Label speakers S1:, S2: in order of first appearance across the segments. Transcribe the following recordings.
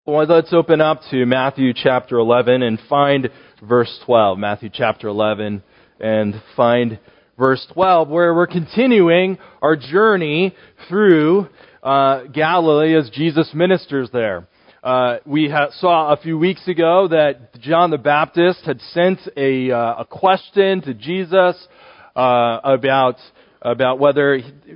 S1: Well, let's open up to Matthew chapter 11 and find verse 12. Matthew chapter 11 and find verse 12, where we're continuing our journey through Galilee as Jesus ministers there. We saw a few weeks ago that John the Baptist had sent a question to Jesus about whether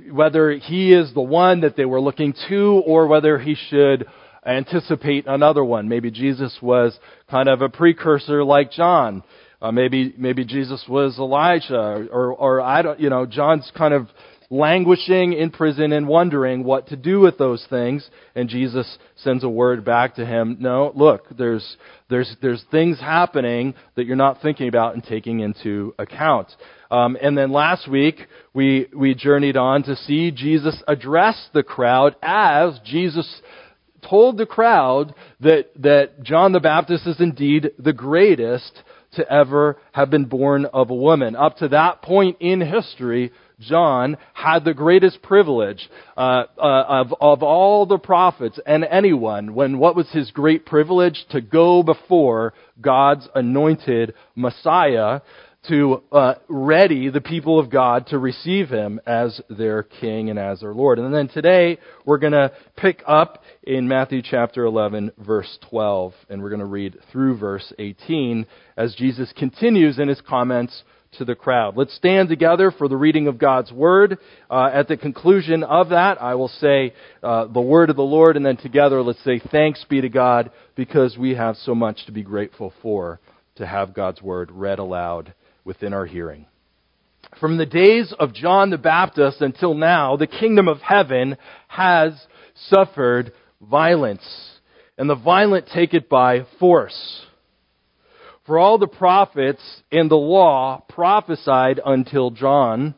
S1: he is the one that they were looking to, or whether he should anticipate another one. Maybe Jesus was kind of a precursor like John. Maybe Jesus was Elijah, or I don't. John's kind of languishing in prison and wondering what to do with those things. And Jesus sends a word back to him. No, look, there's things happening that you're not thinking about and taking into account. And then last week we journeyed on to see Jesus address the crowd as Jesus told the crowd that John the Baptist is indeed the greatest to ever have been born of a woman. Up to that point in history, John had the greatest privilege of all the prophets and anyone. What was his great privilege? To go before God's anointed Messiah to ready the people of God to receive him as their king and as their Lord. And then today we're going to pick up in Matthew chapter 11, verse 12, and we're going to read through verse 18 as Jesus continues in his comments to the crowd. Let's stand together for the reading of God's Word. At the conclusion of that, I will say the word of the Lord, and then together let's say thanks be to God, because we have so much to be grateful for, to have God's Word read aloud within our hearing. From the days of John the Baptist until now, the kingdom of heaven has suffered violence, and the violent take it by force. For all the prophets and the law prophesied until John,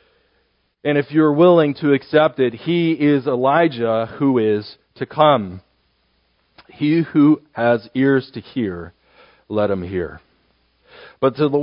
S1: and if you're willing to accept it, he is Elijah who is to come. He who has ears to hear, let him hear. But to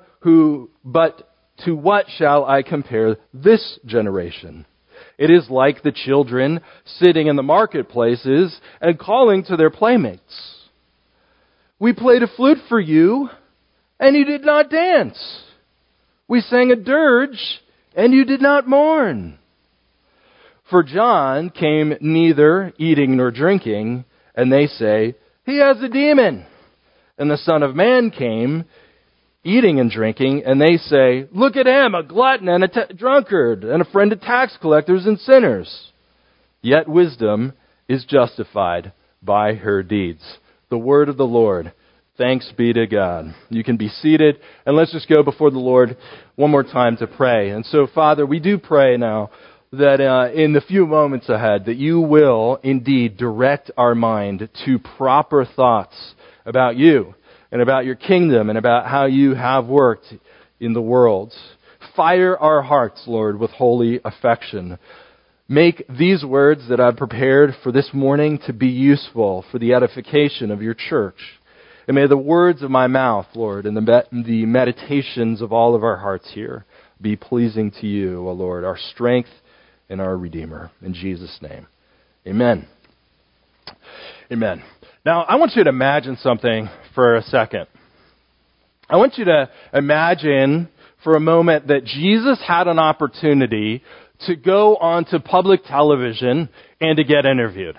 S1: what shall I compare this generation? It is like the children sitting in the marketplaces and calling to their playmates. We played a flute for you, and you did not dance. We sang a dirge, and you did not mourn. For John came neither eating nor drinking, and they say, he has a demon. And the Son of Man came eating and drinking, and they say, look at him, a glutton and a drunkard, and a friend of tax collectors and sinners. Yet wisdom is justified by her deeds. The word of the Lord. Thanks be to God. You can be seated, and let's just go before the Lord one more time to pray. And so, Father, we do pray now that in the few moments ahead, that you will indeed direct our mind to proper thoughts about you, and about your kingdom, and about how you have worked in the world. Fire our hearts, Lord, with holy affection. Make these words that I've prepared for this morning to be useful for the edification of your church. And may the words of my mouth, Lord, and the meditations of all of our hearts here be pleasing to you, O Lord, our strength and our Redeemer. In Jesus' name, amen. Amen. Now, I want you to imagine something for a second. I want you to imagine for a moment that Jesus had an opportunity to go onto public television and to get interviewed.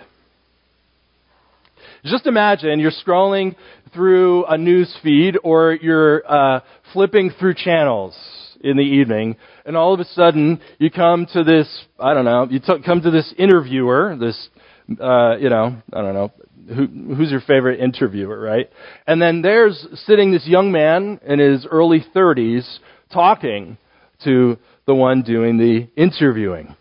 S1: Just imagine you're scrolling through a news feed, or you're flipping through channels in the evening, and all of a sudden you come to this, come to this interviewer, this, who's your favorite interviewer, right? And then there's sitting this young man in his early 30s talking to the one doing the interviewing.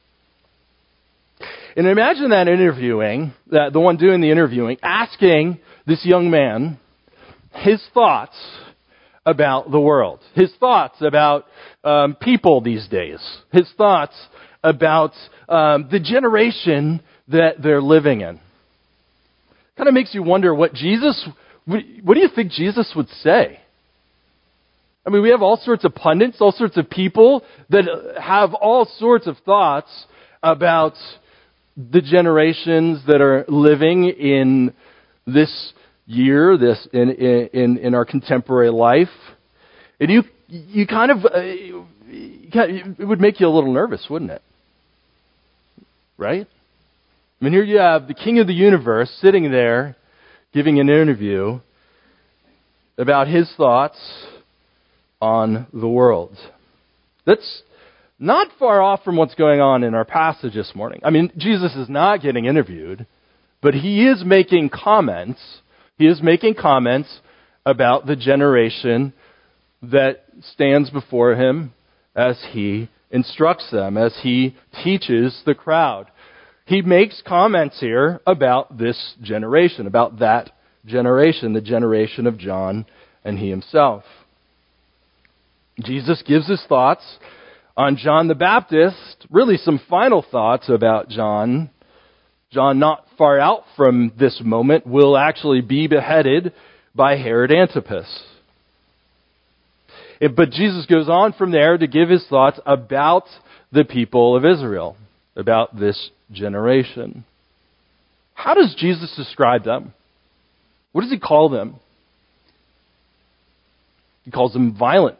S1: And imagine the one doing the interviewing, asking this young man his thoughts about the world, his thoughts about people these days, his thoughts about the generation that they're living in. Kind of makes you wonder what do you think Jesus would say? I mean, we have all sorts of pundits, all sorts of people that have all sorts of thoughts about the generations that are living in this year, in our contemporary life. And you kind of, it would make you a little nervous, wouldn't it? Right? I mean, here you have the King of the universe sitting there giving an interview about his thoughts on the world. That's not far off from what's going on in our passage this morning. I mean, Jesus is not getting interviewed, but he is making comments. He is making comments about the generation that stands before him as he instructs them, as he teaches the crowd. He makes comments here about this generation, about that generation, the generation of John and he himself. Jesus gives his thoughts on John the Baptist, really some final thoughts about John. John, not far out from this moment, will actually be beheaded by Herod Antipas. But Jesus goes on from there to give his thoughts about the people of Israel, about this generation. How does Jesus describe them? What does he call them? He calls them violent.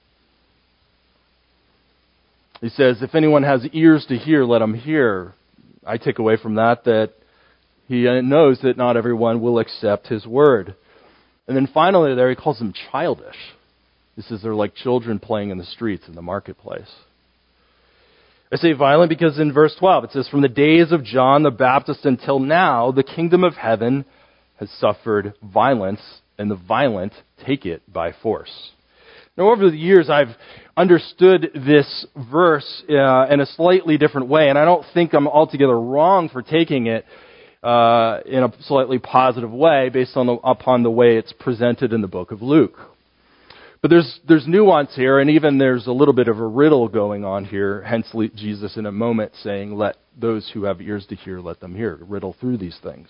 S1: He says, if anyone has ears to hear, let him hear. I take away from that he knows that not everyone will accept his word. And then finally there he calls them childish. He says they're like children playing in the streets in the marketplace. I say violent because in verse 12 it says, from the days of John the Baptist until now, the kingdom of heaven has suffered violence, and the violent take it by force. Now, over the years, I've understood this verse in a slightly different way, and I don't think I'm altogether wrong for taking it in a slightly positive way based upon the way it's presented in the book of Luke. But there's nuance here, and even there's a little bit of a riddle going on here, hence Jesus in a moment saying, let those who have ears to hear, let them hear. Riddle through these things.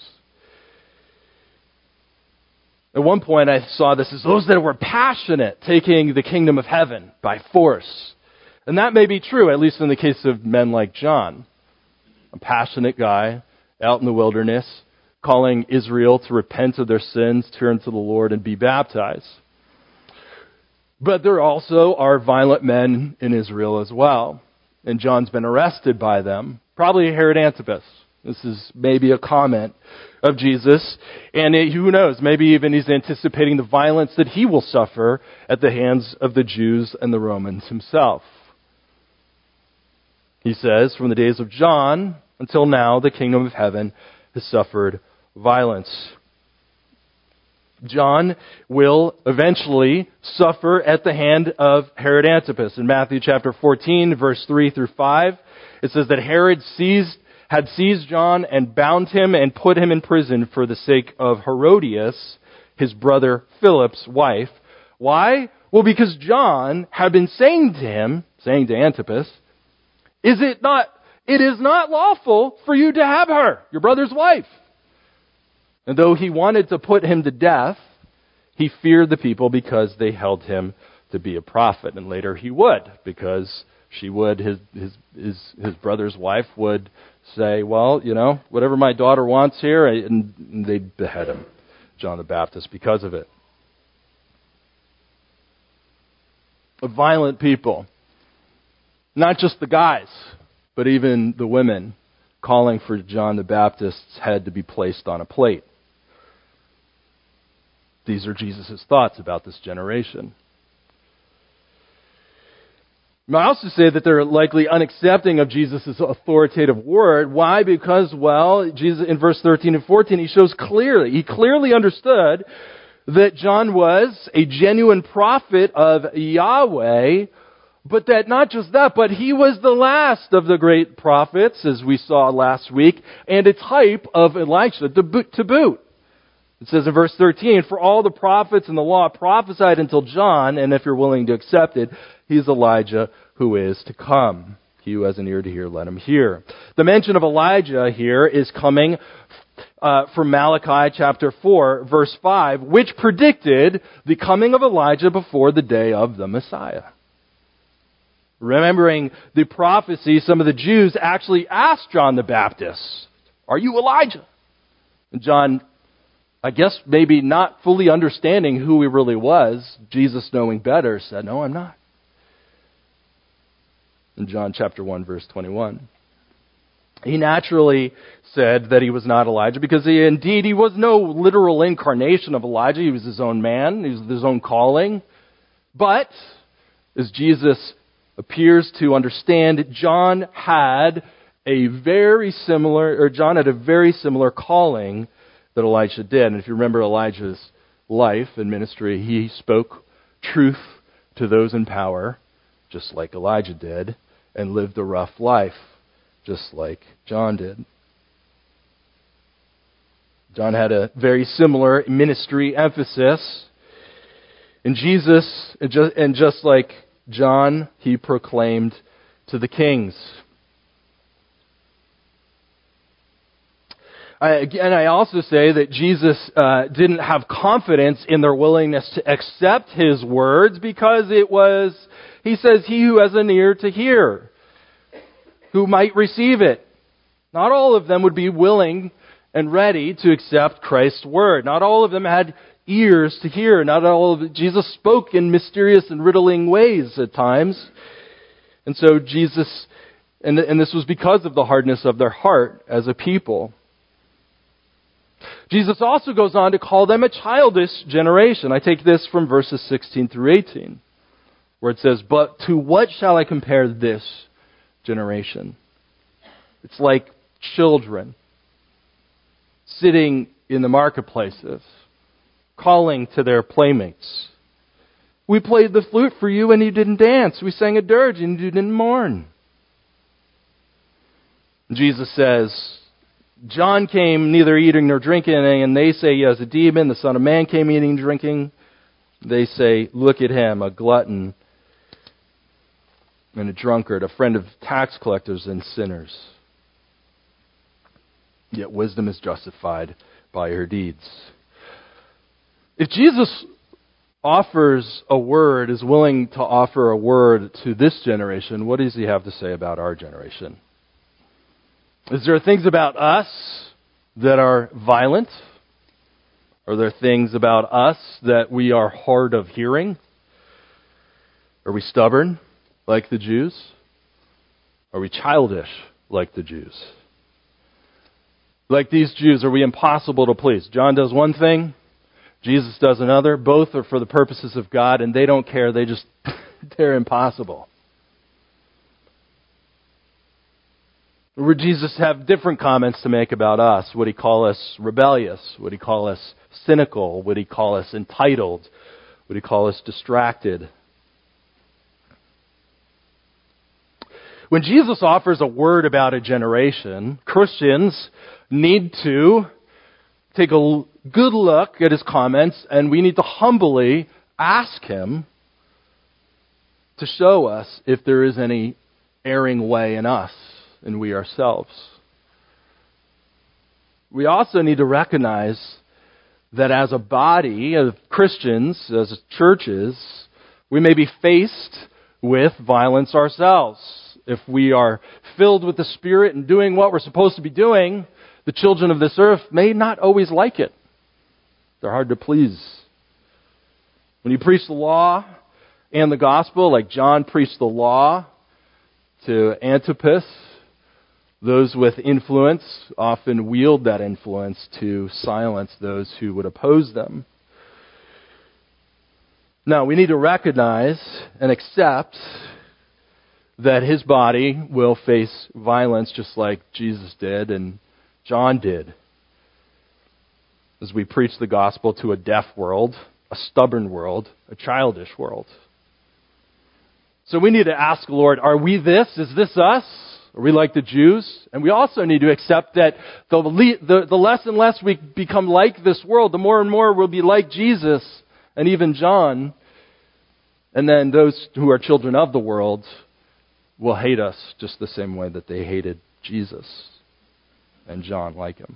S1: At one point I saw this as those that were passionate, taking the kingdom of heaven by force. And that may be true, at least in the case of men like John. A passionate guy out in the wilderness, calling Israel to repent of their sins, turn to the Lord, and be baptized. But there also are violent men in Israel as well. And John's been arrested by them. Probably Herod Antipas. This is maybe a comment of Jesus. And who knows, maybe even he's anticipating the violence that he will suffer at the hands of the Jews and the Romans himself. He says, from the days of John until now, the kingdom of heaven has suffered violence. John will eventually suffer at the hand of Herod Antipas. In Matthew chapter 14, verse 3 through 5, it says that Herod had seized John and bound him and put him in prison for the sake of Herodias, his brother Philip's wife. Why? Well, because John had been saying to Antipas, it is not lawful for you to have her, your brother's wife. And though he wanted to put him to death, he feared the people because they held him to be a prophet. And later he would, because his brother's wife would say, well, whatever my daughter wants here, and they'd behead him, John the Baptist, because of it. A violent people. Not just the guys, but even the women, calling for John the Baptist's head to be placed on a plate. These are Jesus' thoughts about this generation. I also say that they're likely unaccepting of Jesus' authoritative word. Why? Because, Jesus in verse 13 and 14, he clearly understood that John was a genuine prophet of Yahweh, but that not just that, but he was the last of the great prophets, as we saw last week, and a type of Elisha to boot. It says in verse 13, for all the prophets and the law prophesied until John, and if you're willing to accept it, he's Elijah who is to come. He who has an ear to hear, let him hear. The mention of Elijah here is coming from Malachi chapter 4, verse 5, which predicted the coming of Elijah before the day of the Messiah. Remembering the prophecy, some of the Jews actually asked John the Baptist, "Are you Elijah?" And John, I guess maybe not fully understanding who he really was, Jesus knowing better, said, "No, I'm not." In John chapter 1, verse 21. He naturally said that he was not Elijah because he was no literal incarnation of Elijah. He was his own man. He was his own calling. But as Jesus appears to understand, John had a very similar calling that Elijah did. And if you remember Elijah's life and ministry, he spoke truth to those in power, just like Elijah did, and lived a rough life, just like John did. John had a very similar ministry emphasis. And Jesus, and just like John, he proclaimed to the kings. I also say that Jesus didn't have confidence in their willingness to accept his words because he says, "He who has an ear to hear, who might receive it." Not all of them would be willing and ready to accept Christ's word. Not all of them had ears to hear. Not all of Jesus spoke in mysterious and riddling ways at times. And so Jesus, and this was because of the hardness of their heart as a people. Jesus also goes on to call them a childish generation. I take this from verses 16 through 18, where it says, "But to what shall I compare this generation? It's like children sitting in the marketplaces, calling to their playmates. We played the flute for you and you didn't dance. We sang a dirge and you didn't mourn." Jesus says, "John came neither eating nor drinking, and they say he has a demon. The Son of Man came eating and drinking. They say, look at him, a glutton and a drunkard, a friend of tax collectors and sinners. Yet wisdom is justified by her deeds." If Jesus offers a word, is willing to offer a word to this generation, what does he have to say about our generation? Is there things about us that are violent? Are there things about us that we are hard of hearing? Are we stubborn like the Jews? Are we childish like the Jews? Like these Jews, are we impossible to please? John does one thing, Jesus does another. Both are for the purposes of God, and they don't care. They're impossible. Would Jesus have different comments to make about us? Would he call us rebellious? Would he call us cynical? Would he call us entitled? Would he call us distracted? When Jesus offers a word about a generation, Christians need to take a good look at his comments, and we need to humbly ask him to show us if there is any erring way in us and we ourselves. We also need to recognize that as a body of Christians, as churches, we may be faced with violence ourselves. If we are filled with the Spirit and doing what we're supposed to be doing, the children of this earth may not always like it. They're hard to please. When you preach the law and the gospel, like John preached the law to Antipas, those with influence often wield that influence to silence those who would oppose them. Now, we need to recognize and accept that his body will face violence just like Jesus did and John did. As we preach the gospel to a deaf world, a stubborn world, a childish world. So we need to ask the Lord, are we this? Is this us? Are we like the Jews? And we also need to accept that the less and less we become like this world, the more and more we'll be like Jesus and even John. And then those who are children of the world will hate us just the same way that they hated Jesus and John like him.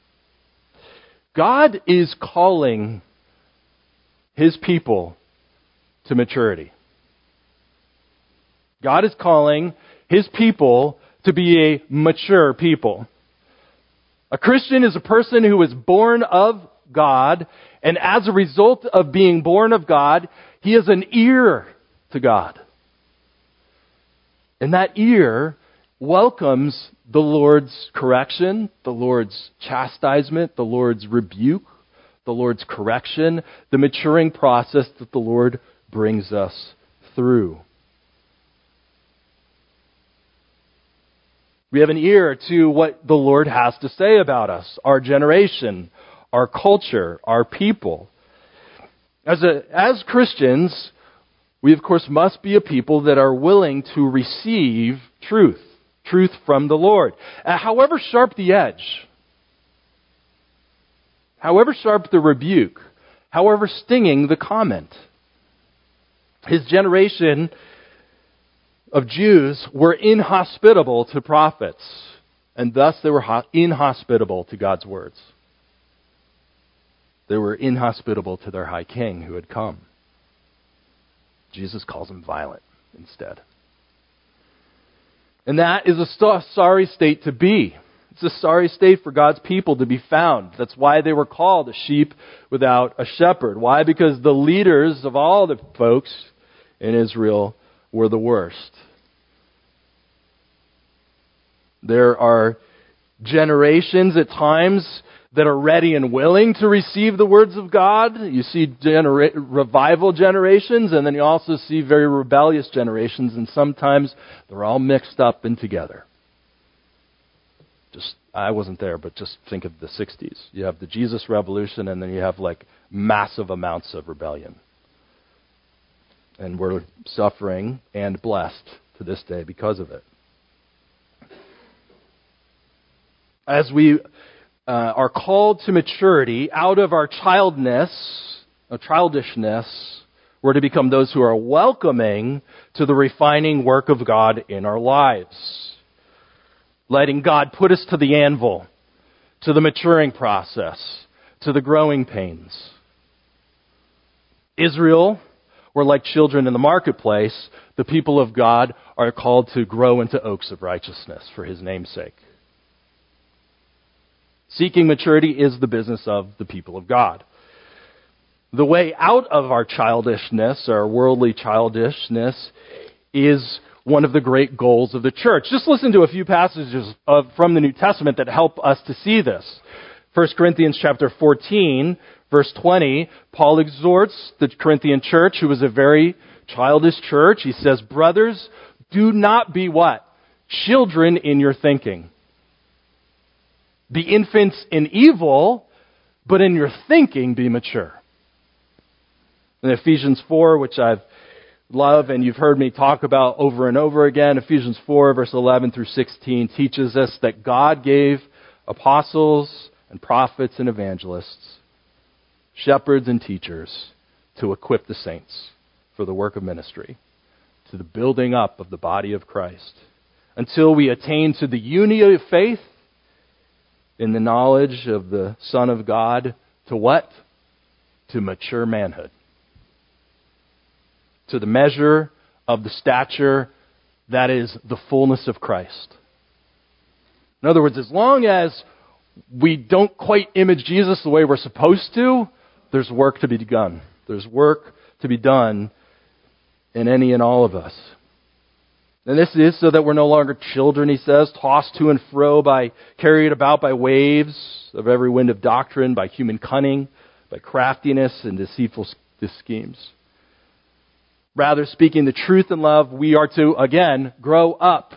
S1: God is calling his people to maturity. God is calling His people to be a mature people. A Christian is a person who is born of God, and as a result of being born of God, he has an ear to God. And that ear welcomes the Lord's correction, the Lord's chastisement, the Lord's rebuke, the Lord's correction, the maturing process that the Lord brings us through. We have an ear to what the Lord has to say about us, our generation, our culture, our people. As Christians, we of course must be a people that are willing to receive truth from the Lord. However sharp the edge, however sharp the rebuke, however stinging the comment. His generation of Jews were inhospitable to prophets, and thus they were inhospitable to God's words. They were inhospitable to their high king who had come. Jesus calls them violent instead. And that is a sorry state to be. It's a sorry state for God's people to be found. That's why they were called a sheep without a shepherd. Why? Because the leaders of all the folks in Israel were the worst. There are generations at times that are ready and willing to receive the words of God. You see revival generations, and then you also see very rebellious generations, and sometimes they're all mixed up and together. I wasn't there, but just think of the 60s. You have the Jesus Revolution, and then you have like massive amounts of rebellion. And we're suffering and blessed to this day because of it. As we are called to maturity out of our childishness, we're to become those who are welcoming to the refining work of God in our lives. Letting God put us to the anvil, to the maturing process, to the growing pains. Israel were like children in the marketplace. The people of God are called to grow into oaks of righteousness for His name's sake. Seeking maturity is the business of the people of God. The way out of our childishness, our worldly childishness, is one of the great goals of the church. Just listen to a few passages from the New Testament that help us to see this. 1 Corinthians chapter 14, verse 20, Paul exhorts the Corinthian church, who was a very childish church. He says, "Brothers, do not be" what? "Children in your thinking. Be infants in evil, but in your thinking be mature." In Ephesians 4, which I love and you've heard me talk about over and over again, Ephesians 4, verse 11 through 16 teaches us that God gave apostles and prophets and evangelists, shepherds and teachers to equip the saints for the work of ministry, to the building up of the body of Christ, until we attain to the unity of faith in the knowledge of the Son of God, to what? To mature manhood. To the measure of the stature that is the fullness of Christ. In other words, as long as we don't quite image Jesus the way we're supposed to, there's work to be done. There's work to be done in any and all of us. And this is so that we're no longer children, he says, tossed to and fro carried about by waves of every wind of doctrine, by human cunning, by craftiness and deceitful schemes. Rather, speaking the truth in love, we are to, again, grow up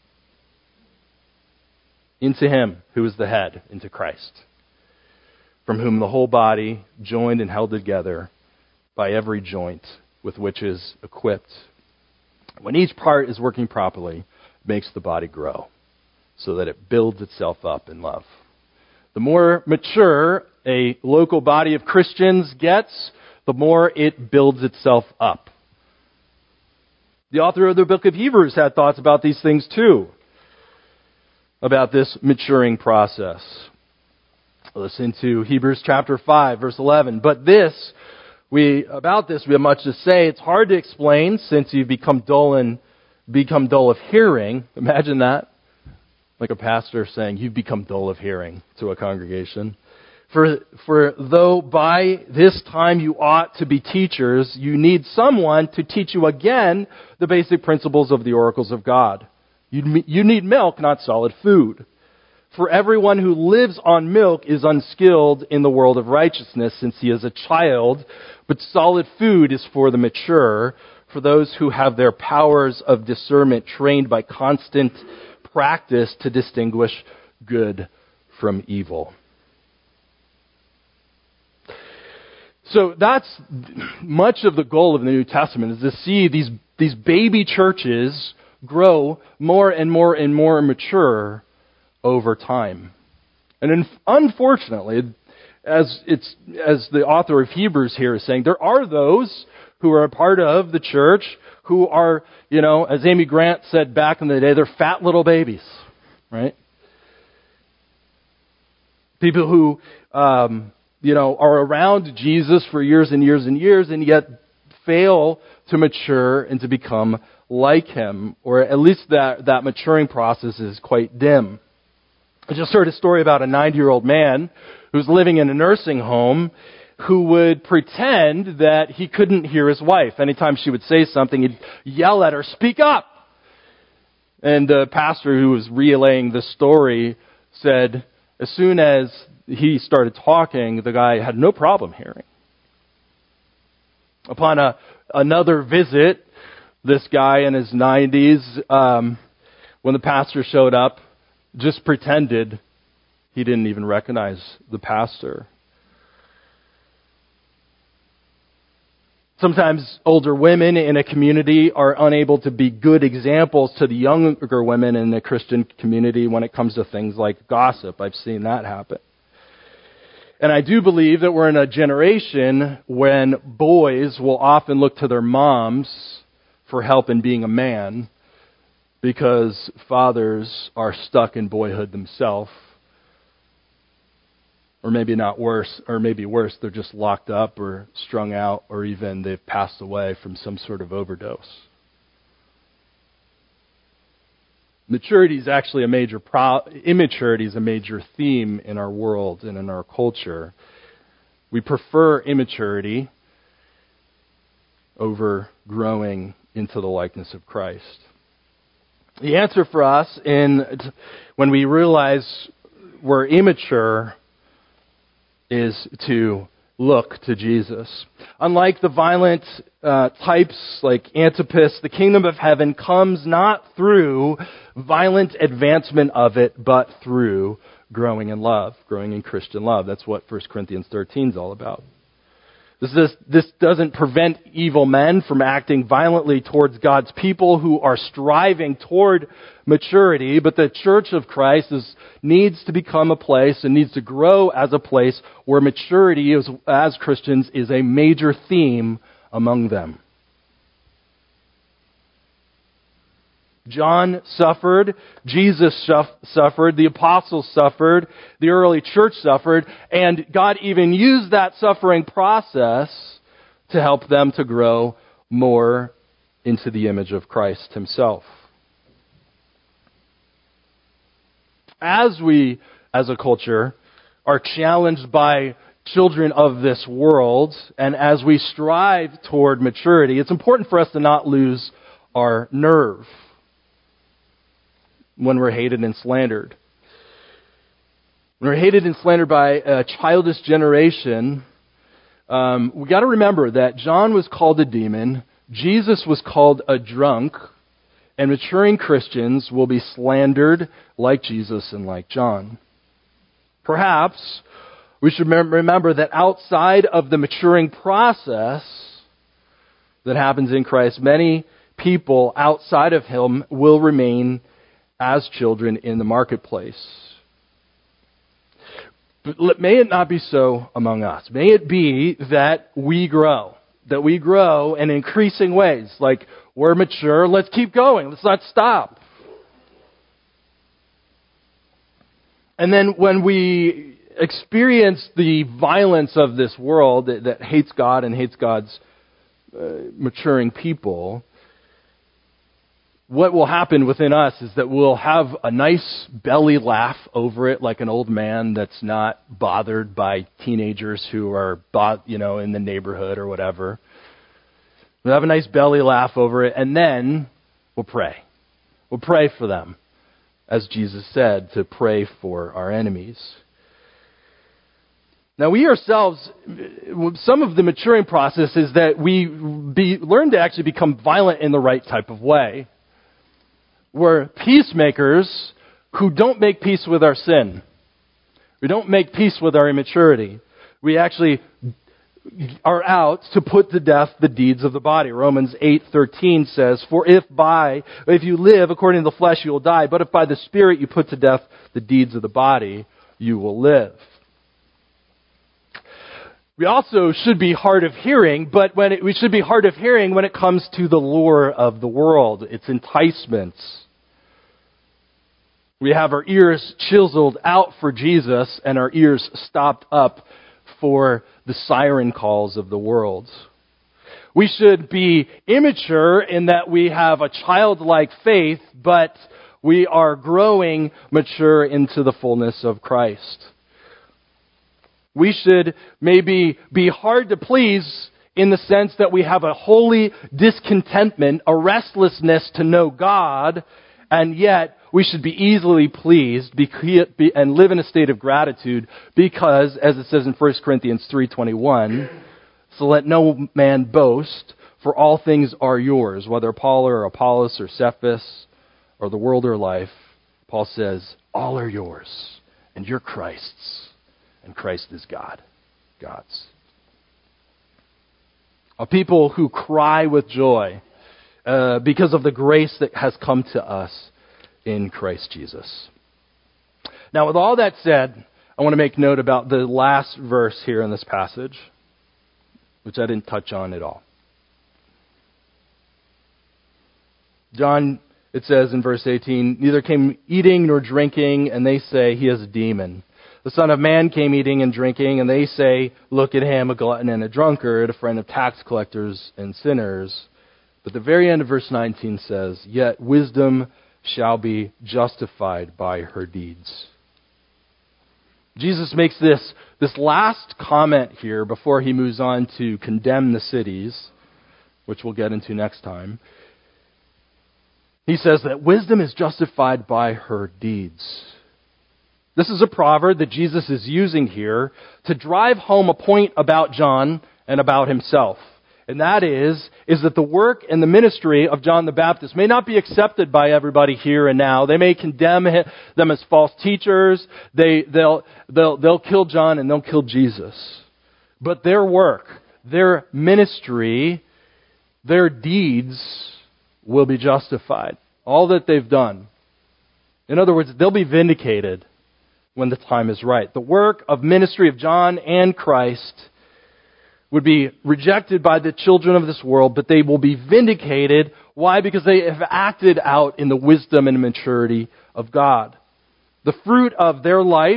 S1: into Him who is the head, into Christ, from whom the whole body, joined and held together by every joint with which is equipped, when each part is working properly, makes the body grow so that it builds itself up in love. The more mature a local body of Christians gets, the more it builds itself up. The author of the book of Hebrews had thoughts about these things too, about this maturing process. Listen to Hebrews chapter 5, verse 11. But about this we have much to say. It's hard to explain since you've become dull and become dull of hearing. Imagine that. Like a pastor saying, you've become dull of hearing to a congregation. For though by this time you ought to be teachers, you need someone to teach you again the basic principles of the oracles of God. You need milk, not solid food. For everyone who lives on milk is unskilled in the world of righteousness, since he is a child, but solid food is for the mature, for those who have their powers of discernment trained by constant practice to distinguish good from evil. So that's much of the goal of the New Testament, is to see these baby churches grow more and more and more mature over time. And unfortunately, as the author of Hebrews here is saying, there are those who are a part of the church who are, as Amy Grant said back in the day, they're fat little babies, right? People who are around Jesus for years and years and years, and yet fail to mature and to become like Him, or at least that maturing process is quite dim. I just heard a story about a 90-year-old man who's living in a nursing home who would pretend that he couldn't hear his wife. Anytime she would say something, he'd yell at her, "Speak up!" And the pastor who was relaying the story said, as soon as he started talking, the guy had no problem hearing. Upon another visit, this guy in his 90s, when the pastor showed up, just pretended he didn't even recognize the pastor. Sometimes older women in a community are unable to be good examples to the younger women in the Christian community when it comes to things like gossip. I've seen that happen. And I do believe that we're in a generation when boys will often look to their moms for help in being a man because fathers are stuck in boyhood themselves. Or maybe not worse, or maybe worse, they're just locked up or strung out, or even they've passed away from some sort of overdose. Maturity is actually immaturity is a major theme in our world and in our culture. We prefer immaturity over growing into the likeness of Christ. The answer for us when we realize we're immature is to look to Jesus. Unlike the violent types like Antipas, the kingdom of heaven comes not through violent advancement of it, but through growing in love, growing in Christian love. That's what 1 Corinthians 13 is all about. This doesn't prevent evil men from acting violently towards God's people who are striving toward maturity, but the church of Christ needs to become a place and needs to grow as a place where maturity as Christians is a major theme among them. John suffered, Jesus suffered, the apostles suffered, the early church suffered, and God even used that suffering process to help them to grow more into the image of Christ Himself. As we, as a culture, are challenged by children of this world, and as we strive toward maturity, it's important for us to not lose our nerve when we're hated and slandered. When we're hated and slandered by a childish generation, we got to remember that John was called a demon, Jesus was called a drunk, and maturing Christians will be slandered like Jesus and like John. Perhaps we should remember that outside of the maturing process that happens in Christ, many people outside of Him will remain as children in the marketplace. But may it not be so among us. May it be that we grow in increasing ways. Like, we're mature, let's keep going, let's not stop. And then when we experience the violence of this world that hates God and hates God's maturing people, what will happen within us is that we'll have a nice belly laugh over it, like an old man that's not bothered by teenagers who are, in the neighborhood or whatever. We'll have a nice belly laugh over it, and then we'll pray. We'll pray for them, as Jesus said, to pray for our enemies. Now, we ourselves, some of the maturing process is that we learn to actually become violent in the right type of way. We're peacemakers who don't make peace with our sin. We don't make peace with our immaturity. We actually are out to put to death the deeds of the body. Romans 8:13 says, "For if you live according to the flesh, you will die. But if by the Spirit you put to death the deeds of the body, you will live." We also should be hard of hearing, but we should be hard of hearing when it comes to the lure of the world, its enticements. We have our ears chiseled out for Jesus and our ears stopped up for the siren calls of the world. We should be immature in that we have a childlike faith, but we are growing mature into the fullness of Christ. We should maybe be hard to please in the sense that we have a holy discontentment, a restlessness to know God, and yet we should be easily pleased and live in a state of gratitude because, as it says in 1 Corinthians 3:21, "So let no man boast, for all things are yours, whether Paul or Apollos or Cephas or the world or life." Paul says, all are yours, and you're Christ's, and Christ is God's. A people who cry with joy because of the grace that has come to us in Christ Jesus. Now, with all that said, I want to make note about the last verse here in this passage, which I didn't touch on at all. John, it says in verse 18, "Neither came eating nor drinking, and they say he is a demon. The Son of Man came eating and drinking, and they say, look at him, a glutton and a drunkard, a friend of tax collectors and sinners." But the very end of verse 19 says, "Yet wisdom shall be justified by her deeds." Jesus makes this last comment here before he moves on to condemn the cities, which we'll get into next time. He says that wisdom is justified by her deeds. This is a proverb that Jesus is using here to drive home a point about John and about himself. And that is that the work and the ministry of John the Baptist may not be accepted by everybody here and now. They may condemn them as false teachers. They'll kill John and they'll kill Jesus. But their work, their ministry, their deeds will be justified. All that they've done. In other words, they'll be vindicated when the time is right. The work of ministry of John and Christ would be rejected by the children of this world, but they will be vindicated. Why? Because they have acted out in the wisdom and maturity of God. The fruit of their life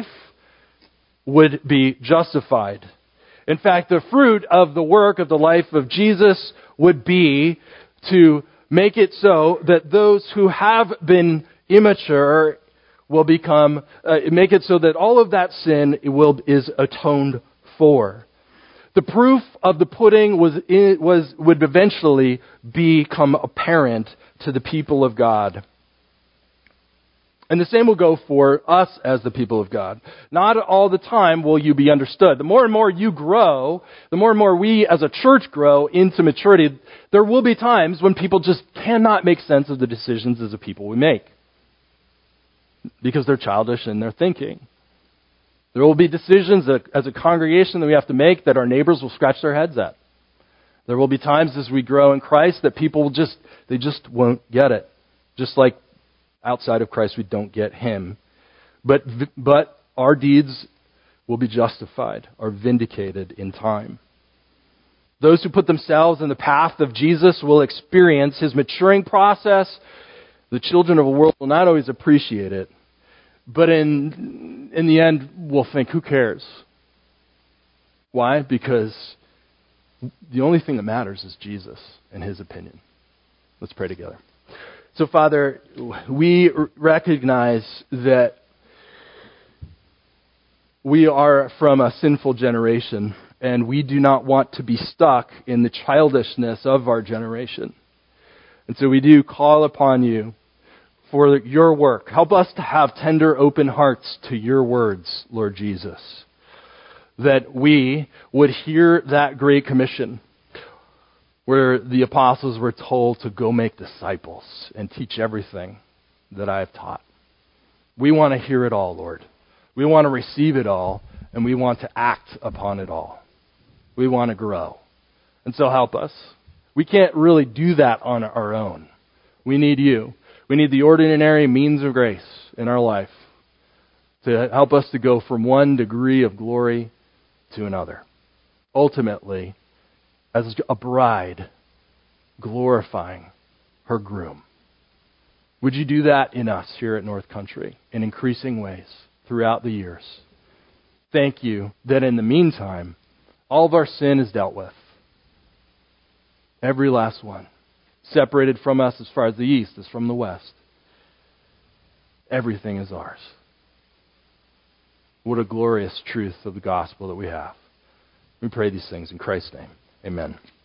S1: would be justified. In fact, the fruit of the work of the life of Jesus would be to make it so that those who have been immature will make it so that all of that sin is atoned for. The proof of the pudding would eventually become apparent to the people of God. And the same will go for us as the people of God. Not all the time will you be understood. The more and more you grow, the more and more we as a church grow into maturity, there will be times when people just cannot make sense of the decisions as a people we make. Because they're childish in their thinking. There will be decisions that, as a congregation, that we have to make that our neighbors will scratch their heads at. There will be times as we grow in Christ that people just won't get it. Just like outside of Christ, we don't get Him. But our deeds will be justified, are vindicated in time. Those who put themselves in the path of Jesus will experience His maturing process. The children of the world will not always appreciate it. But in the end, we'll think, who cares? Why? Because the only thing that matters is Jesus and His opinion. Let's pray together. So, Father, we recognize that we are from a sinful generation, and we do not want to be stuck in the childishness of our generation. And so we do call upon you for your work. Help us to have tender, open hearts to your words, Lord Jesus, that we would hear that great commission where the apostles were told to go make disciples and teach everything that I have taught. We want to hear it all, Lord. We want to receive it all, and we want to act upon it all. We want to grow. And so help us. We can't really do that on our own. We need you. We need the ordinary means of grace in our life to help us to go from one degree of glory to another. Ultimately, as a bride glorifying her groom. Would you do that in us here at North Country in increasing ways throughout the years? Thank you that in the meantime, all of our sin is dealt with. Every last one. Separated from us as far as the east is from the west. Everything is ours. What a glorious truth of the gospel that we have. We pray these things in Christ's name. Amen.